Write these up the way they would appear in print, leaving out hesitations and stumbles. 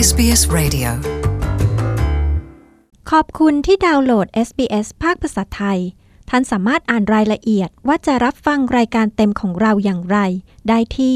SBS Radio ขอบคุณที่ดาวน์โหลด SBS ภาคภาษาไทยท่านสามารถอ่านรายละเอียดว่าจะรับฟังรายการเต็มของเราอย่างไรได้ที่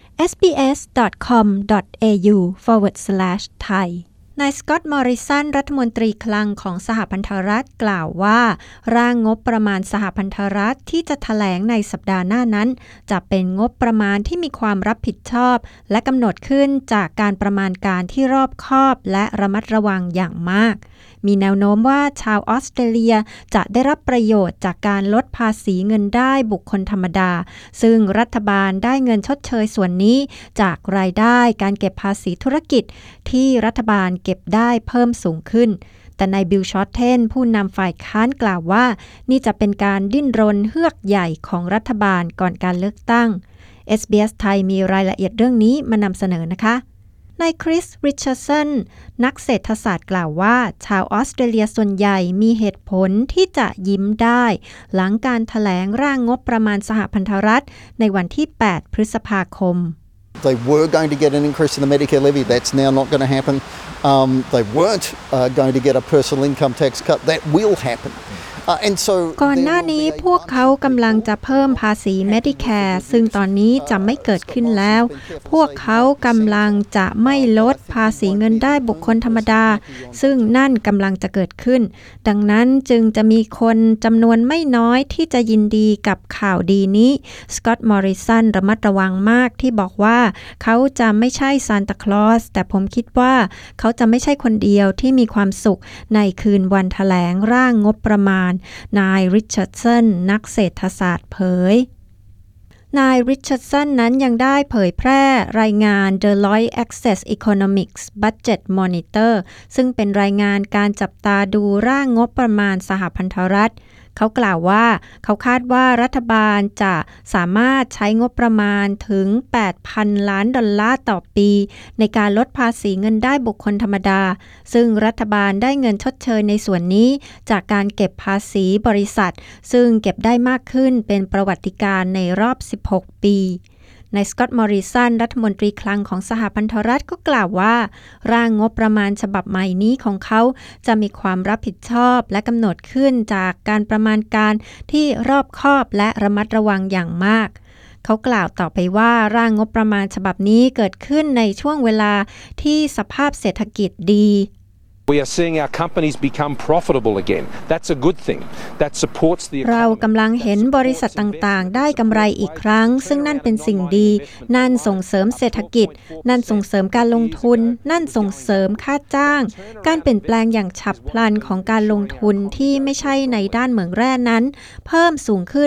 sbs.com.au/thai นายสก็อตต์ มอริสันรัฐมนตรีคลังของสหพันธรัฐกล่าวว่าร่างงบประมาณสหพันธรัฐที่จะแถลงในสัปดาห์หน้านั้นจะเป็นงบประมาณที่มีความรับผิดชอบและกำหนดขึ้นจากการประมาณการที่รอบคอบและระมัดระวังอย่างมากมีแนวโน้มว่าชาวออสเตรเลียจะได้รับประโยชน์จากการลดภาษีเงินได้บุคคลธรรมดาซึ่งรัฐบาลได้เงินชดเชยส่วนนี้จากรายได้การเก็บภาษีธุรกิจที่รัฐบาลเก็บได้เพิ่มสูงขึ้นแต่นายบิล ชอตเทนผู้นำฝ่ายค้านกล่าวว่านี่จะเป็นการดิ้นรนเฮือกใหญ่ของรัฐบาลก่อนการเลือกตั้ง SBS ไทยมีรายละเอียดเรื่องนี้มานำเสนอนะคะนายคริส ริชาร์ดสันนักเศรษฐศาสตร์กล่าวว่าชาวออสเตรเลียส่วนใหญ่มีเหตุผลที่จะยิ้มได้หลังการแถลงร่างงบประมาณสหพันธรัฐในวันที่ 8 พฤษภาคม They were going to get an increase in the Medicare levy. That's now not going to happen. They weren't going to get a personal income tax cut. That will happen. ก่อนหน้านี้พวกเขากำลังจะเพิ่มภาษี Medicare ซึ่งตอนนี้จะไม่เกิดขึ้นแล้วพวกเขากำลังจะไม่ลดภาษีเงินได้บุคคลธรรมดาซึ่งนั่นกำลังจะเกิดขึ้นดังนั้นจึงจะมีคนจำนวนไม่น้อยที่จะยินดีกับข่าวดีนี้สก็อตต์ มอริสันระมัดระวังมากที่บอกว่าเขาจะไม่ใช่ซานตาคลอสแต่ผมคิดว่าเขาจะไม่ใช่คนเดียวที่มีความสุขในคืนวันแถลงร่างงบประมาณนายริชาร์ดสันนักเศรษฐศาสตร์เผยนายริชาร์ดสันนั้นยังได้เผยแพร่รายงาน Deloitte Access Economics Budget Monitor ซึ่งเป็นรายงานการจับตาดูร่างงบประมาณสหพันธรัฐเขากล่าวว่าเขาคาดว่ารัฐบาลจะสามารถใช้งบประมาณถึง $8,000 ล้านต่อปีในการลดภาษีเงินได้บุคคลธรรมดาซึ่งรัฐบาลได้เงินชดเชยในส่วนนี้จากการเก็บภาษีบริษัทซึ่งเก็บได้มากขึ้นเป็นประวัติการณ์ในรอบ 16 ปีนายสก็อตต์ มอริสันรัฐมนตรีคลังของสหพันธรัฐก็กล่าวว่าร่างงบประมาณฉบับใหม่นี้ของเขาจะมีความรับผิดชอบและกำหนดขึ้นจากการประมาณการที่รอบคอบและระมัดระวังอย่างมากเขากล่าวต่อไปว่าร่างงบประมาณฉบับนี้เกิดขึ้นในช่วงเวลาที่สภาพเศรษฐกิจดี We are seeing our companies become profitable again. That's a good thing. That supports the economy. เรากำลังเห็นบริษัทต่างๆได้กำไรอีกครั้งซึ่งนั่นเป็นสิ่งดีนั่นส่งเสริมเศรษฐกิจนั่นส่งเสริมการลงทุนนั่นส่งเสริมค่าจ้างการเปลี่ยนแปลงอย่างฉับพลันของการลงทุนที่ไม่ใช่ในด้านเหมืองแร่นั้นเพิ่มสูงขึ้น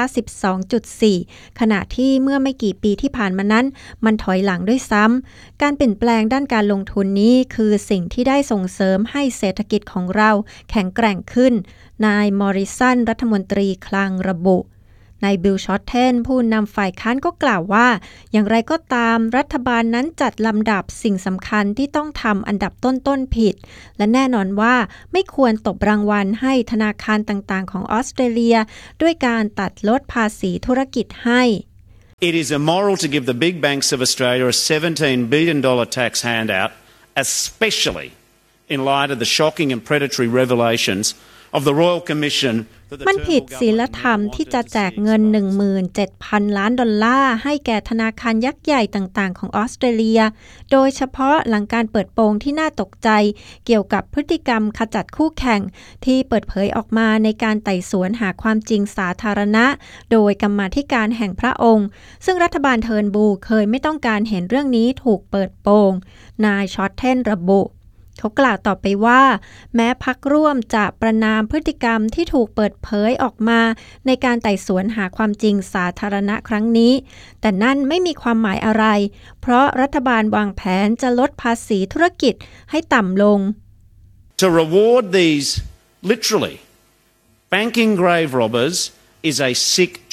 12.4% ขณะที่เมื่อไม่กี่ปีที่ผ่านมานั้นมันถอยหลังด้วยซ้ำการเปลี่ยนแปลงด้านการลงทุนนี้คือสิ่งที่ได้ส่งเสริมให้เศรษฐกิจของเราแข็งแกร่งขึ้นนายมอริสันรัฐมนตรีคลังระบุนายบิล ชอตเทนผู้นำฝ่ายค้านก็กล่าวว่าอย่างไรก็ตามรัฐบาลนั้นจัดลำดับสิ่งสำคัญที่ต้องทำอันดับต้นๆผิดและแน่นอนว่าไม่ควรตบรางวัลให้ธนาคารต่างๆของออสเตรเลียด้วยการตัดลดภาษีธุรกิจให้ It is immoral to give the big banks of Australia a $17 billion tax handout, especially in light of the shocking and predatory revelations of the Royal Commission มันผิดศีลธรรมที่จะแจกเงิน 17,000 ล้านดอลลาร์ให้แก่ธนาคารยักษ์ใหญ่ต่างๆของออสเตรเลียโดยเฉพาะหลังการเปิดโปงที่น่าตกใจเกี่ยวกับพฤติกรรมขจัดคู่แข่งที่เปิดเผยออกมาในการไต่สวนหาความจริงสาธารณะโดยกรรมาธิการแห่งพระองค์ซึ่งรัฐบาลเทิร์นบูเคยไม่ต้องการเห็นเรื่องนี้ถูกเปิดโปงนายชอตเทนระบุเขากล่าวต่อไปว่าแม้พรรคร่วมจะประณามพฤติกรรมที่ถูกเปิดเผยออกมาในการไต่สวนหาความจริงสาธารณะครั้งนี้แต่นั่นไม่มีความหมายอะไรเพราะรัฐบาลวางแผนจะลดภาษีธุรกิจให้ต่ำลง To reward these literally banking grave robbers is a sick joke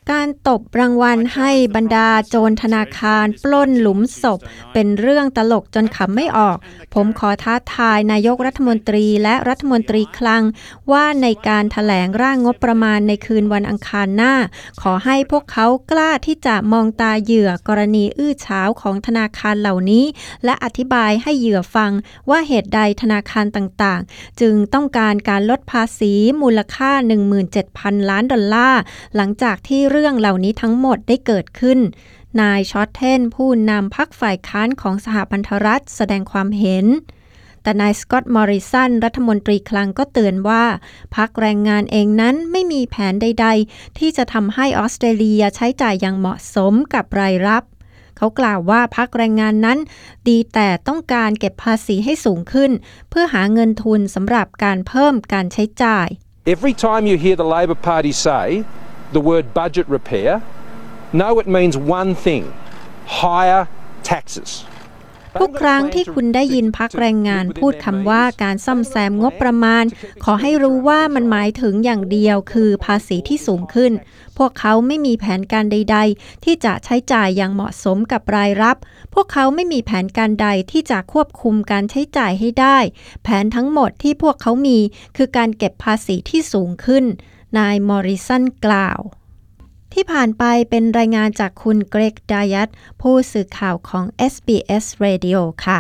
การตบรางวัลให้บรรดาโจรธนาคารปล้นหลุมศพเป็นเรื่องตลกจนขำไม่ออกผมขอท้าทายนายกรัฐมนตรีและรัฐมนตรีคลังว่าในการแถลงร่างงบประมาณในคืนวันอังคารหน้าขอให้พวกเขากล้าที่จะมองตาเหยื่อกรณีอื้อฉาวของธนาคารเหล่านี้และอธิบายให้เหยื่อฟังว่าเหตุใดธนาคารต่างๆจึงต้องการลดภาษีมูลค่า 17,000 ล้านดอลลาร์หลังจากที่เรื่องเหล่านี้ทั้งหมดได้เกิดขึ้นนายชอตเทนผู้นำพรรคฝ่ายค้านของสหพันธรัฐแสดงความเห็นแต่นายสก็อตต์มอริสันรัฐมนตรีคลังก็เตือนว่าพรรคแรงงานเองนั้นไม่มีแผนใดๆที่จะทำให้ออสเตรเลียใช้จ่ายอย่างเหมาะสมกับรายรับเขากล่าวว่าพรรคแรงงานนั้นดีแต่ต้องการเก็บภาษีให้สูงขึ้นเพื่อหาเงินทุนสำหรับการเพิ่มการใช้จ่าย Every time you hear the Labor Party say the word budget repair, know it means one thing: higher taxes. ทุกครั้งที่คุณได้ยินพรรคแรงงานพูดคำว่าการซ่อมแซมงบประมาณขอให้รู้ว่ามันหมายถึงอย่างเดียวคือภาษีที่สูงขึ้นพวกเขาไม่มีแผนการใดๆที่จะใช้จ่ายอย่างเหมาะสมกับรายรับพวกเขาไม่มีแผนการใดที่จะควบคุมการใช้จ่ายให้ได้แผนทั้งหมดที่พวกเขามีคือการเก็บภาษีที่สูงขึ้นนายมอริสันกล่าวที่ผ่านไปเป็นรายงานจากคุณเกรกดายัตผู้สื่อข่าวของ SBS Radio ค่ะ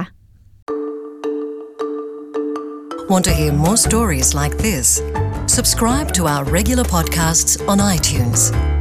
Want to hear more stories like this? Subscribe to our regular podcasts on iTunes.